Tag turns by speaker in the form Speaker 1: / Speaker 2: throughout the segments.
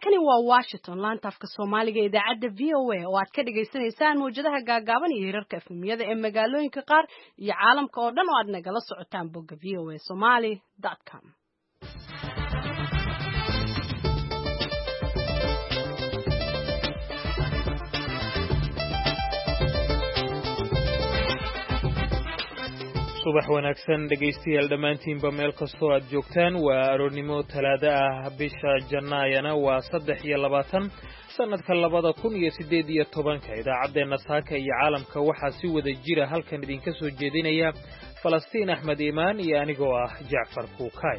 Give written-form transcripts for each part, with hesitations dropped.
Speaker 1: halkani waa Washington laanta afka Soomaaliga idaacadda VOA oo aad ka dhageysanaysaan muujadaha gaagaaban iyo hirarka efemiyada ee magaalooyinka qaar iyo caalamka oo dhan oo aad nagala socotaan bogga voasomali.com.
Speaker 2: subax wanaagsan dhageystayaal dhamaantiinba meel kastoo aad joogtaan waa aroornimo talaado ah bisha Janaayana waa 23 sanadka 2018 idaacadeena saaka iyo caalamka waxaa si wada jira halkan idinka soo jeedinaya Falastiin Axmed Iimaan iyo anigoo ah Jaafar Kuukay.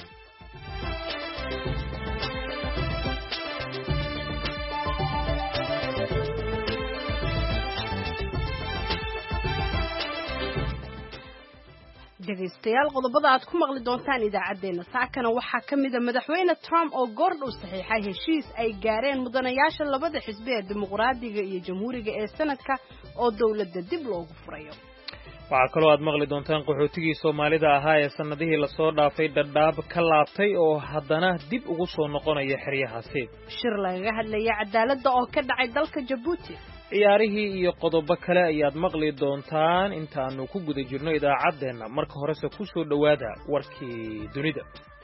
Speaker 1: dhegeystayaal qodobada aad ku maqli doontaan idaacadeena saakana waxaa kamid ah madaxweyne Trump oo goordhow saxiixay heshiis ay gaareen mudanayaasha labada xisbi ee dimuqraadiga iyo jamhuuriga ee sanadka oo dawladda dib loogu furayo.
Speaker 2: waxaa kaloo aad maqli doontaan qaxootigii Soomaalida ahaa ee sanadihii la soo dhaafay Dadaab ka laabtay oo haddana dib ugu soo noqonaya xeryahaasi.
Speaker 1: shir laga hadlaya cadaaladda oo ka dhacay dalka Djibouti.
Speaker 2: ciyaarihii iyo qodobo kale ayaad maqli doontaan inta aanu ku guda jirno idaacadeena. marka horese ku soo dhawaada warkii dunida.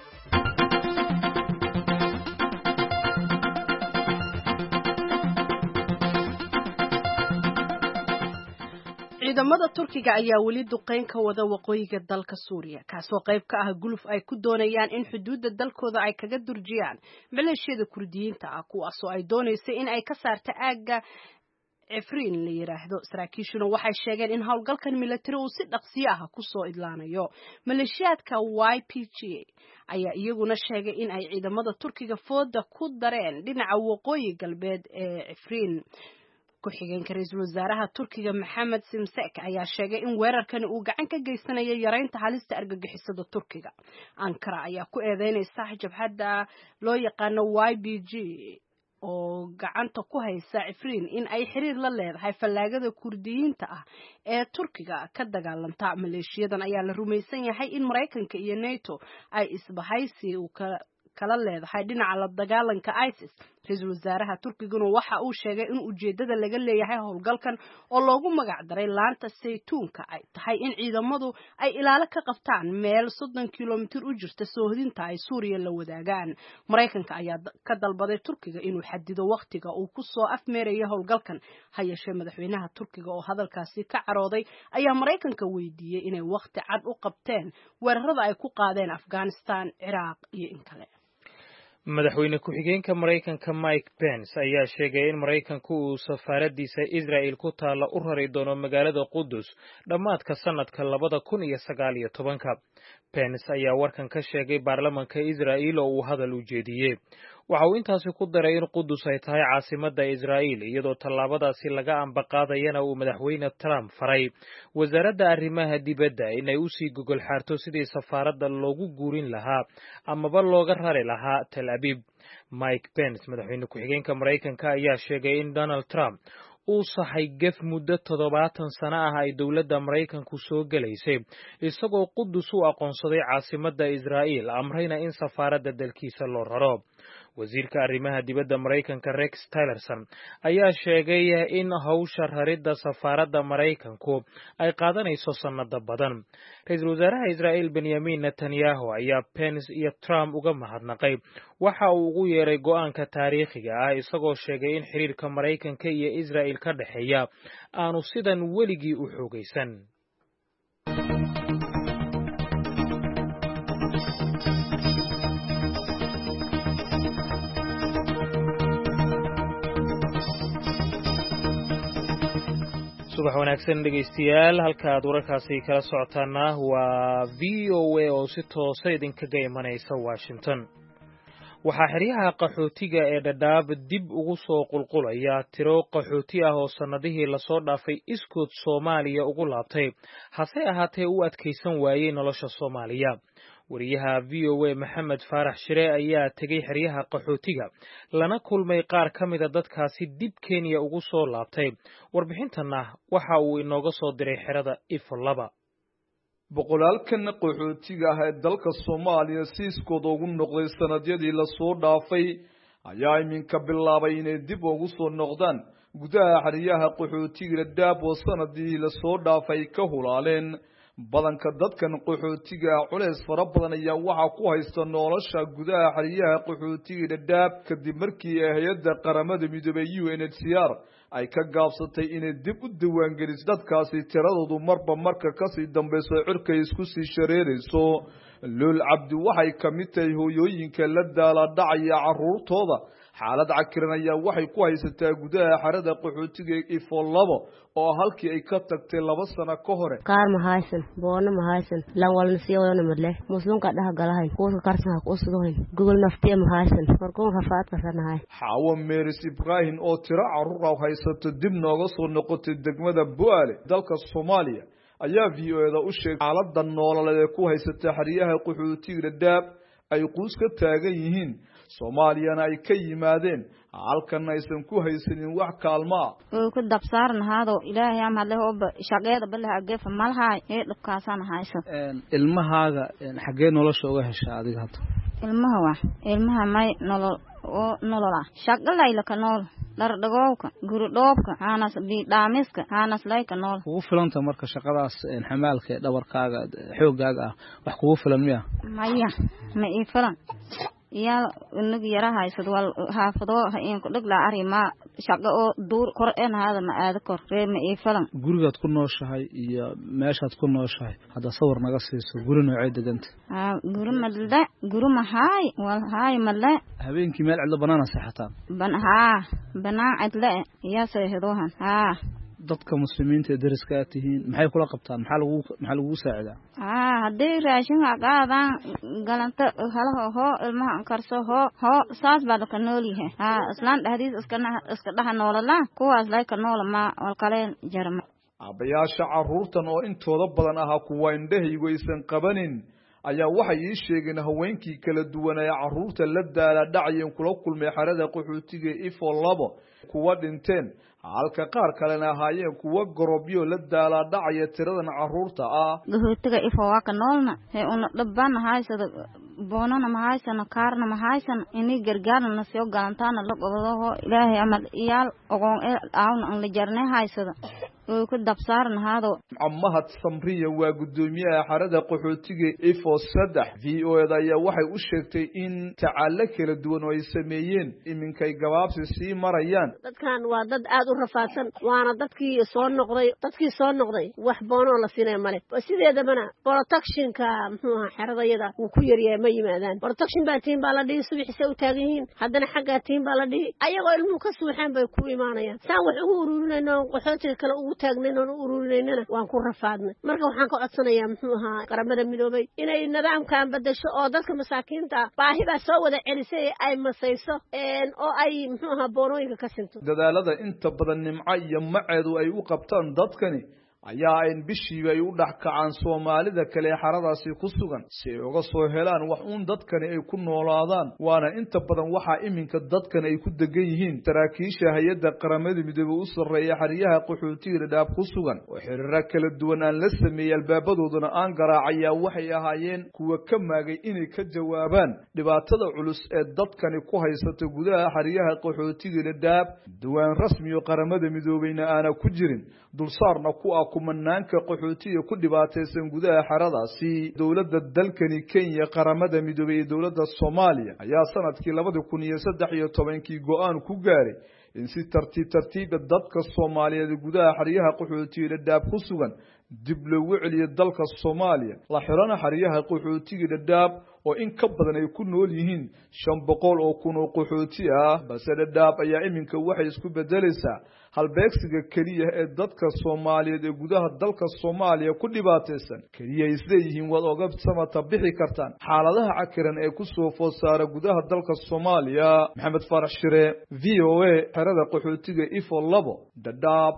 Speaker 1: ciidamada Turkiga ayaa wali duqeyn ka wada waqooyiga dalka Suuriya kaasoo qayb ka ah guluf ay ku doonayaan in xuduudda dalkooda ay kaga durjiyaan maleeshiyada Kurdiyiinta ah kuwaasoo ay doonaysay in ay ka saarto aagga Afrin la yiraahdo. saraakiishuna waxay sheegeen in howlgalkan military uu si dhaqsiyo ah ku soo idlaanayo. maleeshiyadka YPG ayaa iyaguna sheegay in ay ciidamada Turkiga fooda ku dareen dhinaca waqooyi galbeed ee Afrin. ku-xigeenka ra'iisul wasaaraha Turkiga Maxamed Simsek ayaa sheegay in weerarkan uu gacan ka geysanayo yareynta halista argagixisada Turkiga. Ankara ayaa ku eedeynaysa jabhadda loo yaqaan YPG oo gacanta ku haysa Afrin in ay xiriir la leedahay fallaagada Kurdiyiinta ah ee Turkiga ka dagaalanta. maleeshiyadan ayaa la rumaysan yahay in Mareykanka iyo NATO ay isbahaysi kala leedahay dhinaca la dagaalanka ISIS. ra'iisul wasaaraha Turkiguna waxa uu sheegay in ujeedada laga leeyahay howlgalkan oo loogu magac daray laanta saytuunka ay tahay in ciidamadu ay ilaalo ka qabtaan meel 30 kiiloomitir u jirta soohdinta ay Suuriya la wadaagaan. Mareykanka ayaa ka dalbaday Turkiga inuu xadido waqtiga uu ku soo afmeerayo howlgalkan. hay'adda madaxweynaha Turkiga oo hadalkaasi ka carooday ayaa Mareykanka weydiiyay inay waqti cad u qabteen weerarada ay ku qaadeen Afghanistan, Iraq iyo in kale.
Speaker 2: madaxweyne ku-xigeenka Mareykanka Mike Pence ayaa sheegay in Mareykanku uu safaaradiisa Israel ku taala u rari doono magaalada Qudus dhamaadka sanadka 2019. Pence ayaa warkan ka sheegay baarlamaanka Israel oo uu hadal u jeediyay. waxa uu intaasi ku daray in Qudus ay tahay caasimadda Israel iyadoo tallaabadaasi laga ambaqaadayana uu madaxweyne Trump faray wasaaradda arrimaha dibadda inay u sii gogol xaarto sidii safaaradda loogu guurin lahaa amaba looga rari lahaa Tel Aviv. Mike Pence madaxweyne ku-xigeenka Mareykanka ayaa sheegay in Donald Trump uu sahay gaf muddo 70 sano ah ay dawladda Mareykanku soo galaysay isagoo Qudus u aqoonsaday caasimadda Israel amrayna in safaaradda dalkiisa loo raro. wasiirka arrimaha dibadda Mareykanka Rex Tillerson ayaa sheegay in hawsha raridda safaaradda Mareykanku ay qaadanayso sanado badan. ra'iisul wasaaraha Israel Benjamin Netanyahu ayaa Pence iyo Trump uga mahadnaqay waxa uu ugu yeeray go'aanka taariikhiga ah isagoo sheegay in xiriirka Mareykanka iyo Israel ka dhaxeeya aanu sidan weligii u xoogaysan. subax wanaagsan dhegeystayaal halka aad wararkaasi kala socotaana waa VOA oo si toos ah idinkaga imanaysa Washington. waxaa xeryaha qaxootiga ee Dadaab dib ugu soo qulqulaya tiro qaxooti ah oo sanadihii la soo dhaafay iskood Soomaaliya ugu laabtay hase ahaatee u adkeysan waayay nolosha Soomaaliya. wariyaha VOA Maxamed Faarax Shire ayaa tegay xeryaha qaxootiga lana kulmay qaar ka mid ah dadkaasi dib Kenya ugu soo laabtay. warbixintana waxa uu inooga soo diray xerada Ifo-laba.
Speaker 3: boqolaalkan qaxootiga ah ee dalka Soomaaliya siiskooda ugu noqday sanadyadii la soo dhaafay ayaa iminka bilaabay inay dib ugu soo noqdaan gudaha xeryaha qaxootiga Dadaab oo sanadii la soo dhaafay ka hulaaleen badanka dadkan qaxootiga culays fara badan ayaa waxa ku haysta nolosha gudaha xeryaha qaxootiga Dadaab kadib markii hay'adda qaramada midoobay UNHCR ay ka gaabsatay inay dib u diiwaan geliso dadkaasi tiradoodu marba marka ka sii dambayso cirka isku sii shareerayso Lul Cabdi waxay kamid tahay hooyooyinka la daala dhacaya caruurtooda xaalad cakiran ayaa waxay ku haysataa gudaha xerada qaxootiga Ifo 2 oo halkii ay ka tagtay 2 sano ka hor
Speaker 4: qaar ma haysan boona ma haysan lan walna siyoona madle muslimka dhaha galahay kuwa karsan ku sugan Google naftiya ma haysan markuu rafaad ka sanahay
Speaker 3: Xawa Meris Ibrahim oo tira caruur haysato dib nooga soo noqotay degmada Buale dalka Soomaaliya ayaa VOAda u sheegay xaaladda nololeed ee ku haysata xeryaha qaxootiga Dadaab ay qoys ka taagan yihiin Soomaaliyana ay ka yimaadeen halkan aysan ku haysanin wax kaalmo
Speaker 5: oo ku dabsaarnaado Ilaahay ama leeyo shaqeeda balaha geef malhay ee dhibkaasan hayso
Speaker 6: ilmahaaga xagee nolosha uga heshaa adiga hadda
Speaker 5: ilmaha may nolola shaqalayla ka nool dhardhagowka guri dhoobka aanas bi dhaamiska aanas layka nool
Speaker 6: ugu filanta marka shaqadaas xamaalka dhabarkaaga xoogaaga wax kugu filan miya
Speaker 5: maya ma ii filan yaa inag yarahaysad wal haafado in ku dhigla arima shaqo oo duur kor een hada ma aad kor reema ii filan
Speaker 6: gurigaad ku nooshahay iyo meeshaad ku nooshahay hada sawir naga siiso guri noocay deganta
Speaker 5: guri madla guri mahay wal hay madla
Speaker 6: habeenkii meel cidla banana saxataan
Speaker 5: banaan cidla yaa seehadohan
Speaker 6: dadka muslimiinta ee dariska tihiin maxay kula qabtaan maxaa lagu saacidaa
Speaker 5: hadii raashin qaadaan galanta halaho ilmaha karso saas baa ka noolyahay islaan dhahdiis iska dhaha noolala kuwaas layka noolama wal kale jarma
Speaker 3: abayaasha caruurtan oo intooda badan aha kuwa indhahaygu aysan qabanin ayaa waxay ii sheegeen haweenkii kala duwan ee caruurta la daala dhacayeen kula kulmay xerada qaxootiga Ifo 2 kuwa dhinteen halka qaar kalena ahaayeen kuwa gorobyo la daala dhacaya tiradan caruurta
Speaker 5: qaxootiga Ifo waa ka noolna ee una dhabbaan haysada boonana ma haysana kaarna ma haysan inay gargaarna soo galantaana la qodado Ilaahay ama iyaal ogoon aan la jarnay haysada oo ku dabsaarnaado
Speaker 3: Mahad Samriya waa gudoomiyaha xerada qaxootiga Ifo 3 VOAda ayaa waxay u sheegtay in tacaalo kala duwan oo ay sameeyeen iminkay gabaabsi sii marayaan
Speaker 7: dadkan waa dad aad u rafaadsan waana dadkii soo noqday wax boono la siinay male sideedabana protectionka xeradayada uu ku yaryahay ma yimaadaan protection baa tiin baa la dhigi subaxisa u taagan yihiin haddana xagga tiin baa la dhigi ayagoo ilmuhu ka suuxaan bay ku imaanayaan saan wax ugu ururinayno qaxootiga kale ugu taagnayn oo ururinayna waan ku rafaadnay marka waxaan ka codsanayaa qaramada midoobay inay nidaamkan bedesho oo dadka masaakiinta baahida soo wada celisay ay masayso oo ay boonooyinka ka sinto
Speaker 3: dadaalada inta badan nimco iyo maceedu ay u qabtaan dadkani ayaa ay bishiiba ay u dhaxkacaan Soomaalida kale xaradaasi ku sugan si ay uga soo helaan wax dadkani ay ku noolaadaan waana inta badan waxa iminka dadkan ay ku degan yihiin saraakiisha hay'adda qaramada midoobay u sareeya xeryaha qaxootiga Dadaab ku sugan oo xiriir kala duwan aan la sameeyay albaabadooduna aan garaacaya waxay ahaayeen kuwa ka maagay inay ka jawaabaan dhibaatada culus ee dadkani ku haysato gudaha xeryaha qaxootiga Dadaab duwaan rasmi oo qaramada midoobayna aana ku jirin dulsaarna ku kumanaanka qaxootiga ku dhibaataysan gudaha xeradaasi dawladda dalkani Kenya qaramada midoobay ee dawladda Soomaaliya ayaa sanadkii 2013 go'aan ku gaaray in si tartiib dadka Soomaaliyeed gudaha xeryaha qaxootiga Dadaab ku sugan dib loogu celiyo dalka Soomaaliya la xirana xeryaha qaxootiga Dadaab oo in ka badan ay ku nool yihiin 500 oo kun oo qaxooti balse Dadaab ayaa iminka waxay isku bedelaysaa halbeegsiga kaliya ee dadka Soomaaliyeed ee gudaha dalka Soomaaliya ku dhibaataysan kaliya isleeyihiin wad oga samata bixi kartaan xaaladaha cakiran ee ku soo foosaara gudaha dalka Soomaaliya Maxamed Farax Shire VOA xerada qaxootiga Ifo 2 Dadaab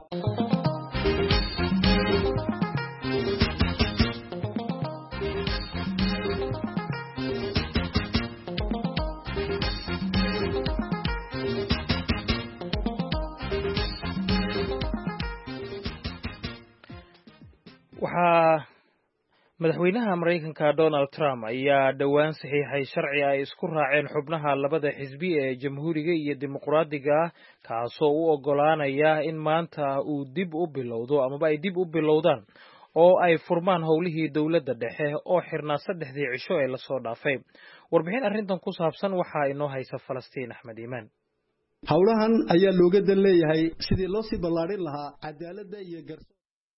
Speaker 2: madaxweynaha Mareykanka Donald Trump ayaa dhowaan saxiixay sharci ay isku raaceen xubnaha labada xisbi ee Jamhuuriga iyo Dimuqraadiga kaasoo u ogolaanaya in maanta uu dib u bilowdo amaba ay dib u bilowdaan oo ay furmaan howlihii dowladda dhexe oo xirnaa 3 cisho ee la soo dhaafay. Warbixin arrintan ku saabsan waxa inoo haysa Falastiin Axmed Iimaan.
Speaker 8: howlahan ayaa looga dan leeyahay sidii loo sii ballaarin lahaa cadaaladda iyo garsoorka.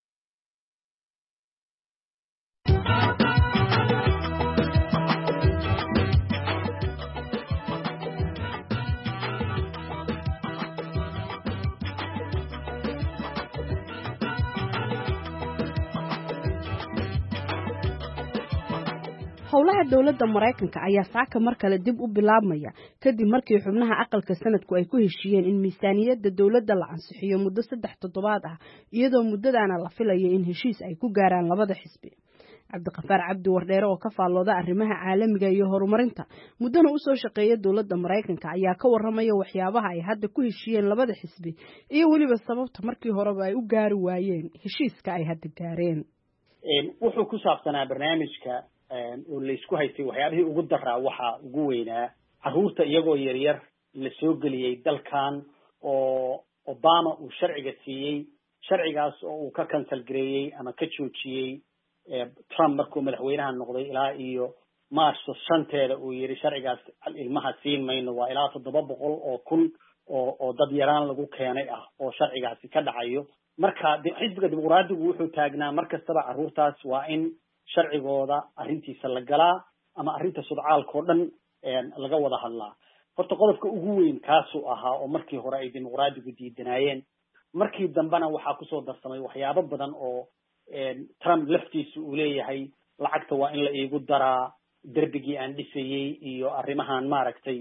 Speaker 1: howlaha dowladda Mareykanka ayaa saaka mar kale dib u bilaabmaya kadib markii xubnaha aqalka sanadku ay ku heshiiyeen in miisaaniyadda dowladda la ansixiyo muddo 3 toddobaad ah iyadoo muddadaana la filayo in heshiis ay ku gaaraan labada xisbi. Cabdiqafaar Cabdi Wardheere oo ka faallooda arrimaha caalamiga iyo horumarinta muddana u soo shaqeeya dowladda Mareykanka ayaa ka warramaya waxyaabaha ay hadda ku heshiiyeen labada xisbi iyo waliba sababta markii horeba ay u gaari waayeen heshiiska ay hadda gaareen.
Speaker 9: wuxuu ku saabsanaa barnaamijka oo la isku haystay waxyaabihii ugu daraa waxa ugu weynaa caruurta iyagoo yaryar la soo geliyay dalkan oo Obama uu sharciga siiyay sharcigaas oo uu ka cancel gareeyay ama ka joojiyay Trump markuu madaxweynaha noqday ilaa iyo March 5 uu yiri sharcigaas ilmaha siin mayno waa ilaa 700,000 oo dad yaraan lagu keenay ah oo sharcigaasi ka dhacayo marka xisbiga dimuqraadigu wuxuu taagnaa markastaba caruurtaas waa in sharcigooda arrintiisa la galaa ama arrinta sudcaalka oo dhan laga wada hadlaa horta qodobka ugu weyn kaasuu ahaa oo markii hore ay dimuqraadigu diidanayeen markii dambena waxaa kusoo darsamay waxyaabo badan oo Trump laftiisu uu leeyahay lacagta waa in la iigu daraa darbigii aan dhisayay iyo arrimahan maaragtay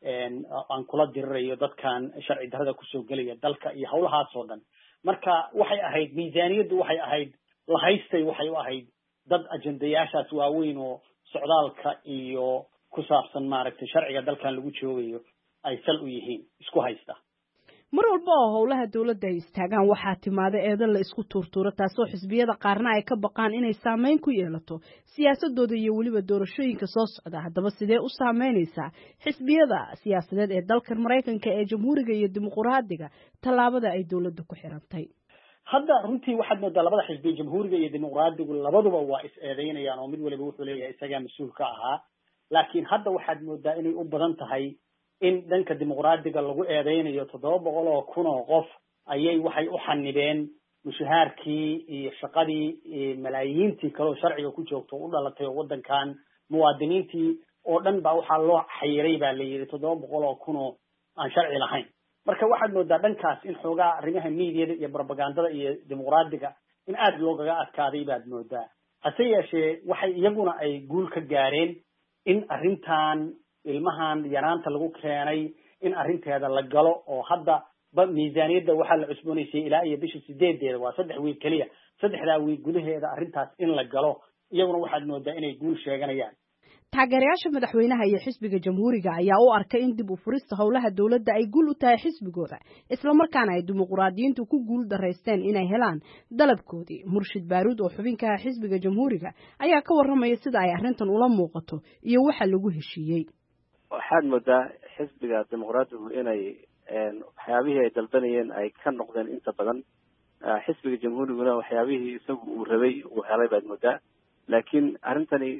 Speaker 9: aan kula dirirayo dadkan sharci darrada kusoo gelaya dalka iyo howlahaas oo dhan marka waxay ahayd miisaaniyaddu waxay ahayd la haystay waxay u ahayd dad ajendayaashaas waaweyn oo socdaalka iyo ku saabsan maaragtay sharciga dalkan lagu joogayo ay sal u yihiin isku haysta
Speaker 1: mar walba oo howlaha dawladda ay istaagaan waxaa timaada eedan la isku tuurtuuro taasoo xisbiyada qaarna ay ka baqaan inay saameyn ku yeelato siyaasadooda iyo weliba doorashooyinka soo socda haddaba sidee u saameynaysaa xisbiyada siyaasadeed ee dalkan Mareykanka ee Jamhuuriga iyo Dimuqraadiga tallaabada ay dawladdu ku xirantay
Speaker 9: hadda runtii waxaad moodaa labada xisbi Jamhuuriga iyo Dimuqraadigu labaduba waa is eedeynayaan oo mid waliba wuxuu leeyahay isaga mas'uul ka ahaa laakiin hadda waxaad moodaa inay u badan tahay in dhanka dimuqraadiga lagu eedeynayo 700,000 oo qof ayay waxay u xanibeen mushaharkii iyo shaqadii malaayiintii kale oo sharciga ku joogto u dhalatay wadankan muwaadiniintii oo dhan baa waxa loo xayiray baa la yiri 700,000 oo aan sharci lahayn marka waxaad moodaa dhankaas in xoogaa arrimaha miidiyaha iyo propagandada iyo dimuqraadiga in aad loogaga adkaaday baad moodaa hase yeeshee waxay iyaguna ay guul ka gaareen in arrintan ilmahan yaraanta lagu keenay in arrinteeda la galo oo hadda miisaaniyadda waxaa la cusboonaysay ilaa iyo bisha 8 waa 3 wiil kaliya 3 wiil gudaheeda arrintaas in la galo iyaguna waxaad moodaa inay guul sheeganayaan
Speaker 1: taageerayaasha madaxweynaha iyo xisbiga Jamhuuriga ayaa u arkay in dib u furista howlaha dawladda ay guul u tahay xisbigooda isla markaana ay dimuqraadiyiintu ku guul dareysteen inay helaan dalabkoodii Murshid Baaruud oo xubinka xisbiga Jamhuuriga ayaa ka warramaya sida ay arrintan ula muuqato iyo waxa lagu heshiiyey
Speaker 10: waxaad moodaa xisbiga dimuqraadigu inay waxyaabihii ay dalbanayeen ay ka noqdeen inta badan xisbiga Jamhuuriguna waxyaabihii isagu uu rabay uu helay baad moodaa laakiin arrintani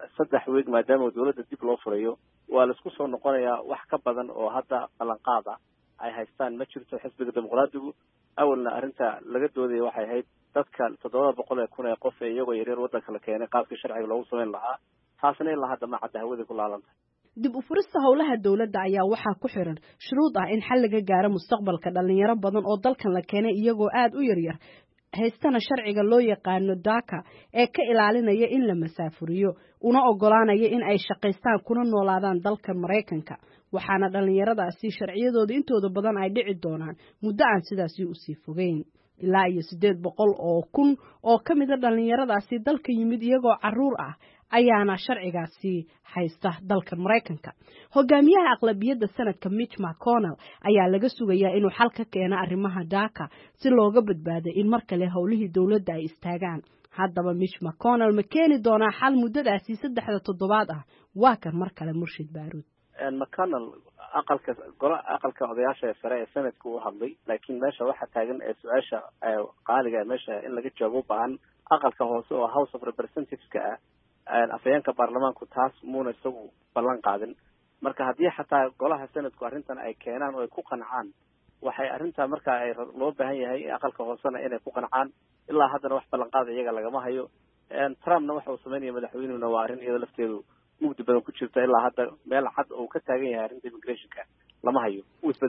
Speaker 10: 3 week maadaama dawladda dib loo furayo waa la isku soo noqonayaa wax ka badan oo hadda balanqaada ay haystaan ma jirto xisbiga dimuqraadigu awalna arrinta laga dooday waxay ahayd dadka 700,000 ee qof ee iyagoo yaryar waddanka la keenay qaabkii sharciga loogu sameyn lahaa taasna ilaa hadda ma cadda hawada ku laalanta
Speaker 1: dib u furista howlaha dawladda ayaa waxaa ku xiran shuruud ah in xal laga gaaro mustaqbalka dhalinyaro badan oo dalkan la keenay iyagoo aad u yaryar haystana sharciga loo yaqaano DACA ee ka ilaalinaya in la masaafuriyo una ogolaanaya in ay shaqaystaan kuna noolaadaan dalka Mareykanka waxaana dhalinyaradaasi sharciyadooda intooda badan ay dhici doonaan muddo aan sidaasi u sii fogeyn ilaa iyo 800,000 oo ka mid ah dhalinyaradaasi dalka yimid iyagoo caruur ah ayaana sharcigaasi haysta dalka Mareykanka hogaamiyaha aqlabiyadda sanadka Mitch McConnell ayaa laga sugayaa inuu xal ka keeno arrimaha DACA si looga badbaado in mar kale howlihii dawladda ay istaagaan haddaba Mitch McConnell ma keeni doonaa xal muddadaasi 3 toddobaad ah waa kan mar kale Murshid Baaruud
Speaker 10: McConnell aqalka odayaasha sare ee sanadku u hadlay laakiin meesha waxa taagan ee su'aasha qaaliga meesha in laga jawaabo baahan aqalka hoose oo House of Representatives-ka afayeenka baarlamaanku taas muuna isagu ballan qaadin marka haddii xataa golaha sanadku arrintan ay keenaan oo ay ku qancaan waxay arrinta marka ay loo baahan yahay aqalka hoosena inay ku qancaan ilaa haddana wax ballan qaad iyaga lagama hayo Trumpna waxa uu sameeyay madaxweynuhuna waa arrin iyada lafteedu mugdi badan ku jirta ilaa hadda meel cad oo ka taagan yahay arrinta immigration-ka lama hayo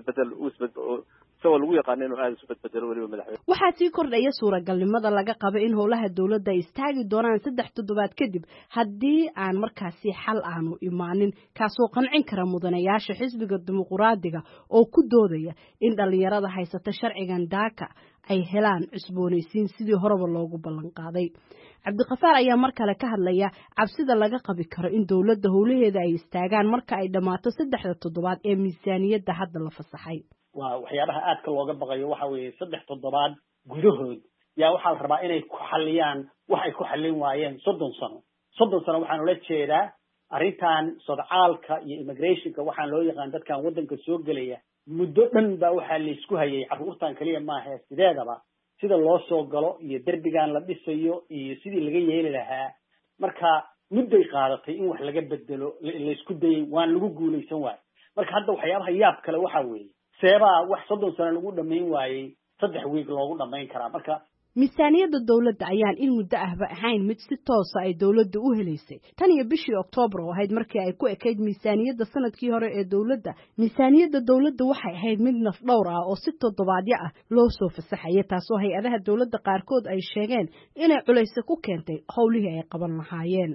Speaker 10: soo lagu yaqaan inuu aad isu badbedelo waliba madaxweyne
Speaker 1: waxaa sii kordhaya suuragalnimada laga qabo in howlaha dawladda ay istaagi doonaan 3 toddobaad kadib haddii aan markaasi xal aanu imaanin kaasoo qancin kara mudanayaasha xisbiga dimuqraadiga oo ku doodaya in dhalinyarada haysata sharcigan daaka ay helaan cusboonaysiin sidii horeba loogu ballan qaaday cabdiqafaar ayaa mar kale ka hadlaya cabsida laga qabi karo in dawladda howlaheeda ay istaagaan marka ay dhamaato 3 toddobaad ee miisaaniyadda hadda la fasaxay
Speaker 9: waa waxyaabaha aadka looga baqayo waxa weeye 3 toddobaad gudahood yaa waxaa la rabaa inay ku xaliyaan wax ay ku xalin waayeen 30 sano waxaan ula jeedaa arrintan sodcaalka iyo immigrationka waxaan loo yaqaan dadkan waddanka soo gelaya muddo dhan baa waxaa la isku hayay carruurtan kaliya maaha sideedaba sida loo soo galo iyo derbigan la dhisayo iyo sidii laga yeeli lahaa marka mudday qaadatay in wax laga bedelo la isku dayay waan lagu guulaysan waayay marka hadda waxyaabaha yaab kale waxa weeye seebaa wax 30 sano lagu dhamayn waayay 3 week loogu dhamayn karaa marka
Speaker 1: miisaaniyadda dawladda ayaan in muddo ahba ahayn mid si toos ah ay dawladda u helaysay tan iyo bishii Oktoobar oo ahayd markii ay ku ekeyd miisaaniyadda sanadkii hore ee dawladda miisaaniyadda dawladda waxay ahayd mid naf dhowr ah oo si toddobaadyo ah loo soo fasaxay taasoo hay'adaha dawladda qaarkood ay sheegeen inay culays ku keentay howlihii ay qaban lahaayeen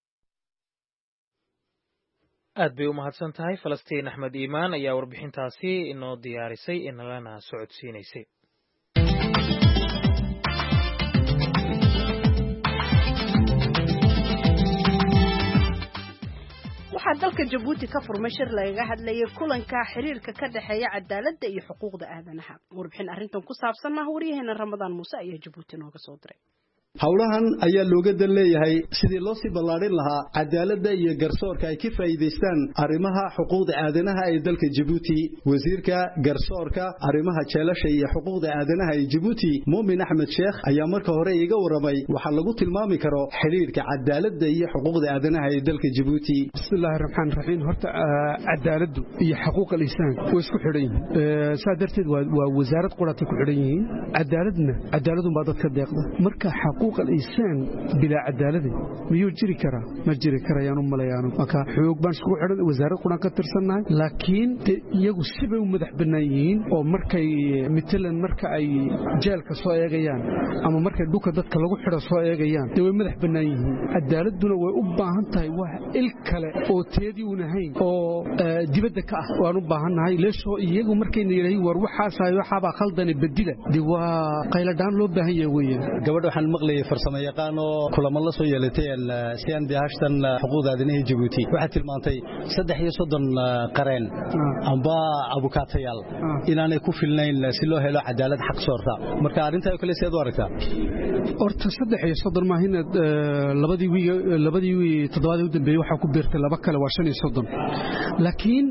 Speaker 2: aad bay u mahadsan tahay Falastiin Axmed Iimaan ayaa warbixintaasi inoo diyaarisay in lana socodsiinaysay
Speaker 1: waxaa dalka Djibouti ka furmay shir laga hadlayay kulanka xiriirka ka dhaxeeya cadaaladda iyo xuquuqda aadanaha warbixin arrintan ku saabsan wariyaheenna Ramadaan Muuse ayaa Djibouti nooga soo diray
Speaker 8: howlahan ayaa looga dan leeyahay sidii loo sii ballaarin lahaa cadaaladda iyo garsoorka ay ka faa'iideystaan arrimaha xuquuqda aadanaha ee dalka Djibouti wasiirka garsoorka arrimaha jeelasha iyo xuquuqda aadanaha ee Djibouti Muumin Axmed Sheekh ayaa marka hore iga waramay waxa lagu tilmaami karo xiriirka cadaaladda iyo xuquuqda aadanaha ee dalka Djibouti
Speaker 11: bismillaahir rahmaanir rahiim horta cadaaladdu iyo xuquuqul insaan way isku xidhan yihiin saadarteed waa wasaarad quraata ku xidhan yihiin cadaaladdu baa dadka deeqda marka حقوق الإنسان بلا عدالة ميو جري كرا ما جري كرا يانو ملايانو مكا حقوق بان سكو حرد وزارة قرآن كترسلنا لكن يجو سبب مدح بنايين أو مركي مثلا مركي أي جال كسواء جيان أما مركي دوكا دتك لو حرد سواء جيان توي مدح بنايين عدالة دون وأبا هنتاي واحد الكلا أو تيدي ونهين أو دبدك وأنا بهن هاي ليش هو يجو مركي نيري وروح حاسة وحابة خلدني بديله دوا قيل دان لو بهي ويا
Speaker 8: gabadha waxaan maqlay farsamo yaqaan oo kulamo la soo yeelatay siyan diashtan xuquuqda aadanaha Djibouti waxa tilmaantay 330 qareen amba abukaatayaal inaanay ku filnayn si loo helo cadaalad xaq soorta marka arinta ay kale seed u aragtaa
Speaker 11: horta 330 ma hina labadii toddobaadii u dambeeyay waxa ku beertay laba kale waa 530 laakiin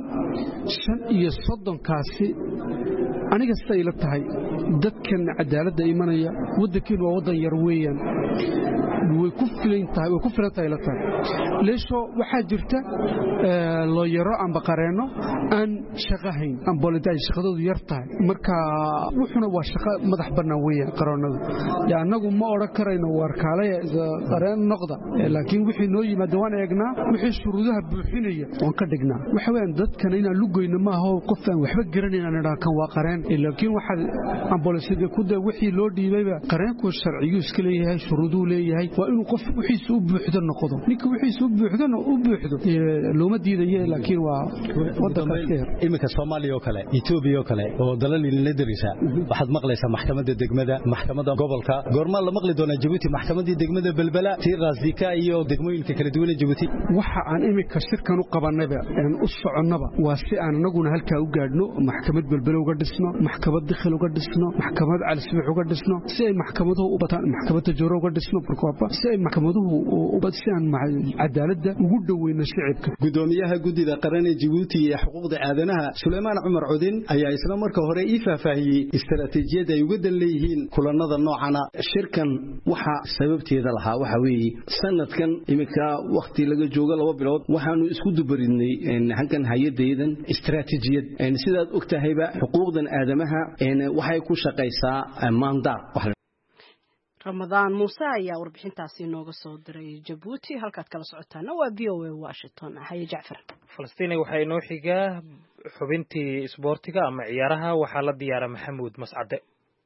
Speaker 11: 530 kaasi aniga say la tahay dadkan cadaaladda imanaya waddankeenu waa waddan yar weeyaan way ku filan tahay la tahay leesho waxaa jirta loo yaro amba qareeno aan shaqahayn amboolintay shaqadoodu yar tahay marka wuxuna waa shaqo madax bannaan weeyaan qaroonadu anagu ma oran karayno warkaale qareen noqda laakiin wixii noo yimaado waan eegnaa wixii shuruudaha buuxinaya waan ka dhignaa waxa weeyaan dadkan inaan lugoyno ma aha qof aan waxba garanayn aan idhaa kan waa qareen laakiin waxa amboolisiga ku daa wixii loo dhiibayba qareenku sharciyu iska leeyahay shuruudu leeyahay waa inuu qof wixiisa u buuxdo noqdo ninka wixiisa u buuxdo looma diidayo laakiin waa wadanka
Speaker 8: imika Soomaaliya oo kale Itoobiya oo kale oo dalal la dirisa waxaad maqlaysaa maxkamadda degmada maxkamadda gobolka goorma la maqli doona Djibouti maxkamadda degmada Balbala Tirazika iyo degmooyinka kala duwan ee Djibouti
Speaker 11: waxa aan imika shirkan u qabanayba aan u soconaba waa si aan anaguna halka u gaadhno maxkamad Balbala uga dhisno maxkamad dakhil uga dhisno maxkamad Al-Sibix uga dhisno si ay maxkamaduhu u bataan maxkamadda Jooro uga dhisno walba si ay maxkamaduhu u badishaan cadaaladda ugu dhoweyna shicibka.
Speaker 8: gudoomiyaha guddida qaran ee Djibouti ee xuquuqda aadanaha Suleymaan Cumar Cudin ayaa isla marka hore faahfaahiyay istaraatiijiyada ay uga leeyihiin kulanada noocan shirkan waxa sababteeda lahaa waxa weeye sanadkan imika waqti laga joogo 2 bilood waxaanu isku dubaridnay halkan hay'adeedan istaraatiijiyad sidaad ogtahayba xuquuqdan aadamaha waxay ku shaqeysaa mandat.
Speaker 1: Ramadaan Muuse ayaa warbixintaasi nooga soo diray Djibouti halkaad kala socotaan waa VOA Washington. Haye Jacfar.
Speaker 2: Falastiin waxay noo xigaa xubintii isboortiga ama ciyaaraha waxaa la diyaaray Maxamuud Mascade.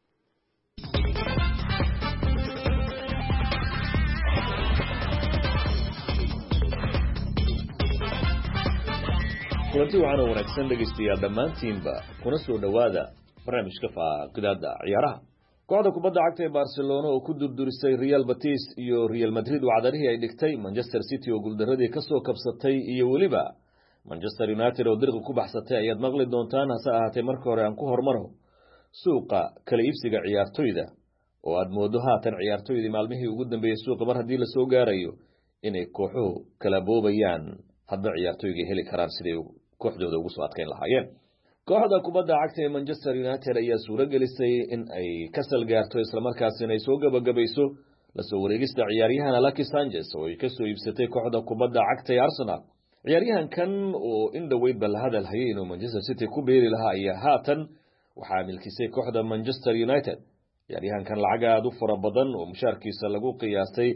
Speaker 12: kulanti waxaana wanaagsan dhegaystayaal dhammaantiinba kuna soo dhowaada barnaamijka faaqidaada ciyaaraha. kooxda kubadda cagta ee Barcelona oo ku durdurisay Real Betis iyo Real Madrid wacdarihii ay dhigtay Manchester City oo guuldaradii ka soo kabsatay iyo weliba Manchester United oo dirqi ku baxsatay ayaad maqli doontaan. hase ahaatee marka hore aan ku hormaro suuqa kala iibsiga ciyaartoyda oo aad moodo haatan ciyaartoydii maalmihii ugu dambeeyay suuqa mar haddii la soo gaarayo inay kooxuhu kala boobayaan hadba ciyaartoyga heli karaan siday kooxdooda ugu soo adkeyn lahaayeen. kooxda kubadda cagta ee Manchester United ayaa suuro gelisay in ay ka salgaarto isla markaasina ay soo gabagabayso la soo wareegista ciyaaryahan Alexis Sanchez oo ay ka soo iibsatay kooxda kubadda cagta ee Arsenal. ciyaaryahankan oo in dhaweydba la hadal hayay inuu Manchester City ku beeri lahaa ayaa haatan waxaa milkisay kooxda Manchester United. ciyaaryahankan lacag aad u fara badan oo mushaarkiisa lagu qiyaasay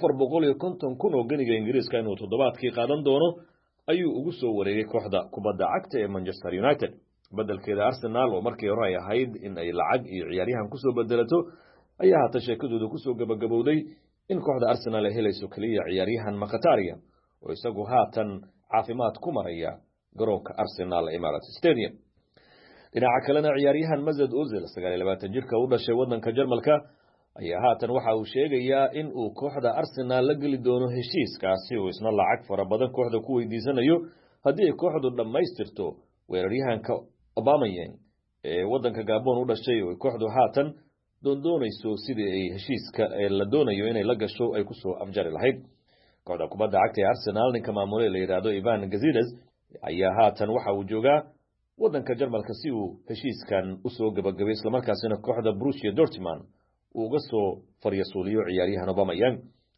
Speaker 12: 450,000 oo ganiga Ingiriiska inuu toddobaadkii qaadan doono ayuu ugu soo wareegay kooxda kubadda cagta ee Manchester United. badalkeeda Arsenal oo markii hore ay ahayd in ay lacag iyo ciyaaryahan ku soo bedelato ayaa hata sheekadooda ku soo gabagabowday in kooxda Arsenal ay helayso kaliya ciyaaryahan Mkhitaryan oo isagu haatan caafimaad ku maraya garoonka Arsenal Emirates Stadium. dhinaca kalena ciyaaryahan Mesut Ozil 29 jirka u dhashay wadanka Jarmalka ayaa haatan waxa uu sheegayaa in uu kooxda Arsenal la gali doono heshiiskaasi oo isna lacag fara badan kooxda ku weydiisanayo haddii ay kooxdu dhammaystirto weeraryahanka Aubameyang ee wadanka Gabon u dhashay oo kooxdu haatan doonayso sidii ay heshiiska la doonayo inay la gasho ay ku soo afjari lahayd. kooxda kubadda cagta ee Arsenal ninka maamulay la yiraahdo Ivan Gazidis ayaa haatan waxa uu joogaa wadanka Jarmalka si uu heshiiskan u soo gabagabay isla markaasina kooxda Borussia Dortmund uu uga soo faryasuuliyo ciyaaryahan Aubameyang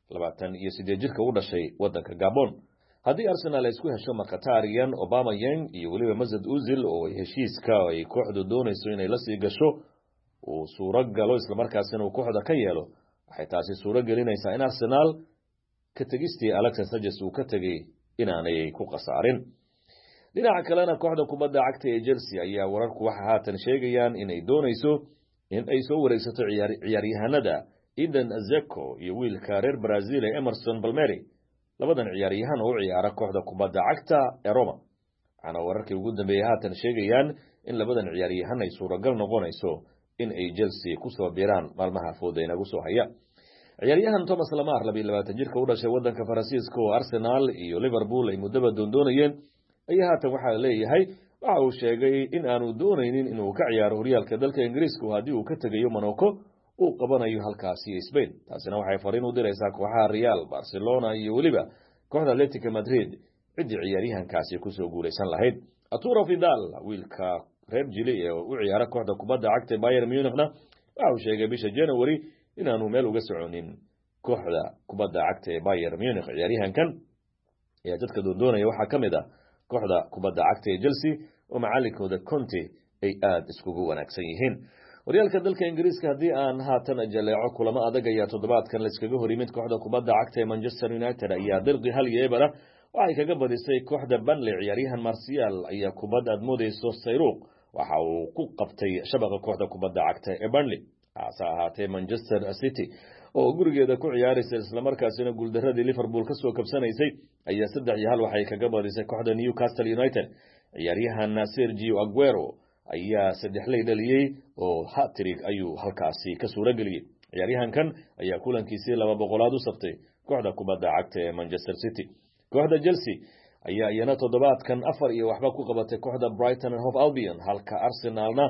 Speaker 12: 28 jirka u dhashay wadanka Gabon. haddii Arsenal ay isku hesho Mkhitaryan, Aubameyang iyo weliba Mesut Ozil oo heshiiska ay kooxdu doonayso inay la sii gasho uu suuro galo isla markaasina uu kooxda ka yeelo waxay taasi suuro gelinaysaa in Arsenal ka tagistii Alexis Sanchez uu ka tagay inaanay ku qasaarin. dhinaca kalena kooxda kubadda cagta ee Chelsea ayaa wararku waxa haatan sheegayaan inay doonayso in ay soo wareegsato ciyaaryahanada Eden Dzeko iyo wiilka reer Brazil ee Emerson Palmieri. labadan ciyaaryahan oo u ciyaara kooxda kubadda cagta ee Roma. ana wararkii ugu dambeeyay haatan sheegayaan in labadan ciyaaryahan ay suuragal noqonayso in ay Chelsea ku soo biiraan maalmaha foodeena ugu soo haya. ciyaaryahan Thomas Lemar 22 jirka u dhashay wadanka Faransiiska oo Arsenal iyo Liverpool ay muddo doonayeen ayaa haatan waxa leeyahay waxa uu sheegay in aanu doonaynin inuu ka ciyaaro horyaalka dalka Ingiriiska haddii uu ka tagayo Monaco uu qabanayo halkaasi Spain. taasina waxay fariin u diraysaa kooxaha Real, Barcelona iyo weliba kooxda Atletico Madrid cidii ciyaaryahankaasi ku soo guuleysan lahayd. Arturo Vidal wiilka reer Chile ee u ciyaara kooxda kubadda cagta Bayern Munich-na waxa uu sheegay bisha January inaanu meel uga soconin kooxda kubadda cagta ee Bayern Munich. ciyaaryahankan ayaa dadka doonaya waxa kamid ah kooxda kubadda cagta ee Chelsea oo macallinkooda Conte ay aad iskugu wanaagsan yihiin. horyaalka dalka Ingiriiska haddii aan haatan jaleeco kulamo adag ayaa toddobaadkan la iskaga hor yimid kooxda kubadda cagta ee Manchester United ayaa dirqi hal iyo eber waxay kaga badisay kooxda Burnley. ciyaaryahan Martial ayaa kubadda aad moodayso sayruuq waxa uu ku qabtay shabaqa kooxda kubadda cagta ee Burnley. hase ahaatee Manchester City oo gurigeeda ku ciyaaraysa isla markaasina guuldaradii Liverpool ka soo kabsanaysay ayaa 3-1 waxay kaga badisay kooxda Newcastle United. ciyaaryahan Sergio Aguero ayaa 3 dhaliyay oo hat-trick ayuu halkaasi ka suura galiyay. ciyaaryahankan ayaa kulankiisii 200 u saftay kooxda kubadda cagta ee Manchester City. kooxda Chelsea ayaa iyana toddobaadkan 4 iyo waxba ku qabatay kooxda Brighton and Hove Albion halka Arsenalna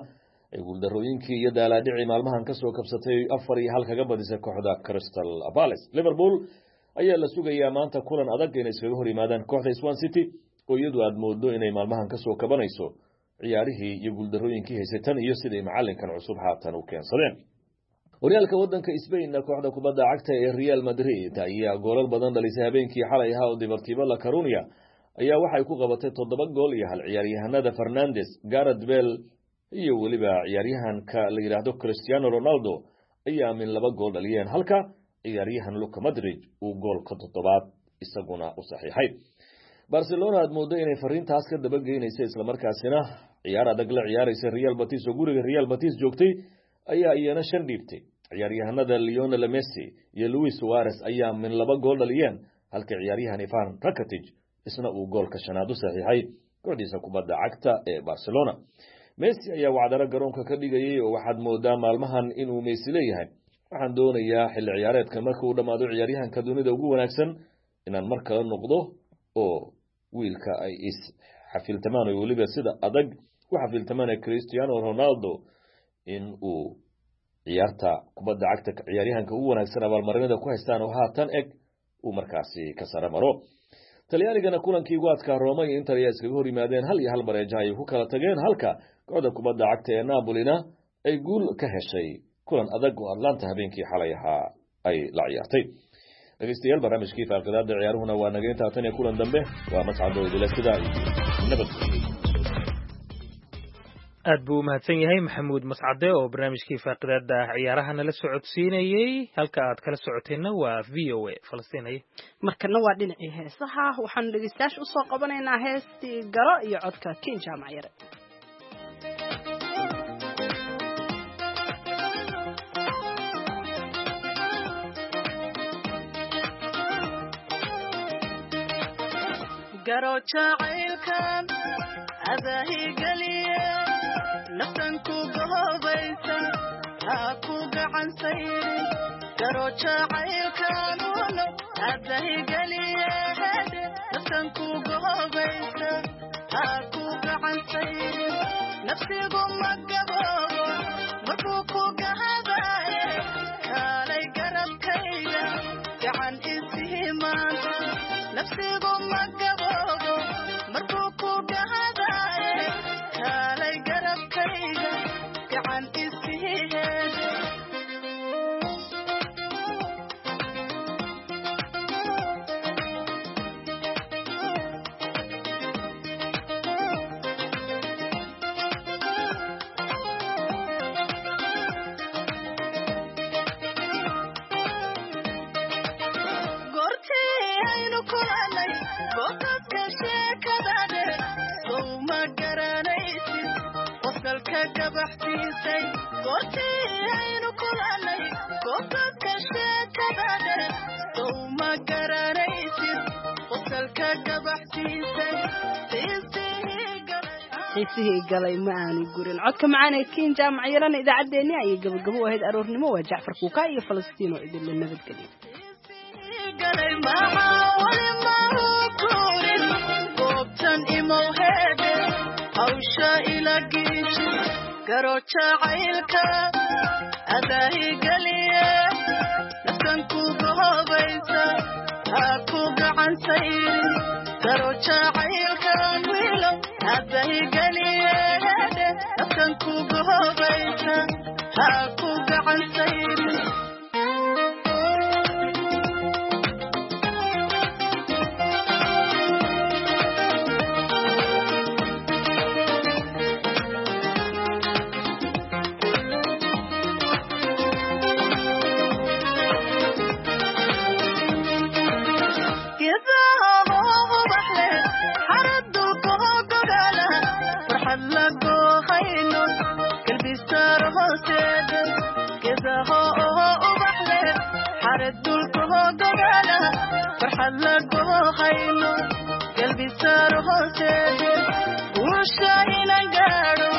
Speaker 12: ay guuldarooyinkii iyo daalaadhicii maalmahan ka soo kabsatay 4-1 kaga badisay kooxda Crystal Palace. Liverpool ayaa la sugayaa maanta kulan adag inay iskaga hor yimaadaan kooxda Swansea City oo iyadu aad moodo inay maalmahan ka soo kabanayso ciyaarihii iyo guuldarooyinkii haysatan iyo sidii macalinkan cusub haatan u keensadeen. horyaalka wadanka Spain kooxda kubadda cagta ee Real Madrid ayaa goolal badan dhalisay habeenkii xalay ahaa oo Deportivo La Coruña ayaa waxay ku qabatay 7 gool iyo hal ciyaaryahanada Fernandes, Gareth Bale iyo waliba ciyaaryahanka la yiraahdo Cristiano Ronaldo ayaa min 2 gool dhaliyeen halka ciyaaryahan Luka Modric uu goolka 7 isaguna u saxiixay. Barcelona aad moodo inay fariintaas ka daba geynayso isla markaasina ciyaar adag la ciyaaraysa Real Betis oo guriga Real Betis joogtay ayaa iyana 5 dhiibtay. ciyaaryahanada Lionel Messi iyo Luis Suarez ayaa min 2 gool dhaliyeen halka ciyaaryahan Ivan Rakitic isna uu goolka 5 u saxiixay kooxdiisa kubadda cagta ee Barcelona. Messi ayaa wacdara garoonka ka dhigayay oo waxaad moodaa maalmahan inuu Messi leeyahay waxaan doonayaa xilli ciyaareedka marka uu dhamaado ciyaaryahanka dunida ugu wanaagsan inaan mar kale noqdo oo wiilka ay is xafiltamaan oo waliba sida adag ku xafiltamaan Cristiano Ronaldo in uu ciyaarta kubadda cagta ciyaaryahanka ugu wanaagsan abaalmarinada ku haystaan oo haatan eg uu markaasi ka sare maro. Talyaanigana kulankii ugu adkaa Roma iyo Inter ayaa iskaga hor yimaadeen 1-1 bareejo ay ku kala tageen halka kooxda kubadda cagta ee Napolina ay guul ka heshay kulan adag oo Atlanta habeenkii xalay ahaa ay la ciyaartay. dhageystayaal barnaamijkii faaqidaada ciyaaruhuna waa naga intaa tan iyo kulan dambe waa mascado idila sida nabad.
Speaker 2: aad buu mahadsan yahay Maxamuud Mascade oo barnaamijkii faaqidaada ciyaaraha nala socodsiinayay halka aad kala socoteenna waa VOA Falastiin.
Speaker 1: markana waa dhinacii heesaha waxaan dhageystayaasha u soo qabanaynaa heestii Garo iyo codka King Jaamac Yare.
Speaker 13: Garo jacaylkan adahi galiye naftan ku gohobaysa ha ku gacan sayri. Garo jacaylkan adahi galiye naftan ku gohobaysa ha ku gacan sayri. nafsigu magaboobo markuu ku gahadaye kaalay garabkayga gacan isihimaan. nafsigu magaboobo markuu ku gahadaye kaalay garabkayga gacan isihiheed.
Speaker 1: xiisihii galay ma aanu gurin codka macaan ee King Jaamac Yare idaacadeeni ay gabagabo u ahayd aroornimo waa Jacfar Kuuka iyo Falastiin oo idin nabadgeliyo.
Speaker 13: galay ma wali ma kurin goobtan imowheede hawsha ila giiji. Garo jacaylka adahi galiye naftan ku gohobaysa ha ku gacan sayri. Garo jacaylkan wiilo adahi galiye naftan ku gohobaysa ha ku gacan sayri. farxad la goohayno qalbi saar hoosteeda wuu shayna gaadho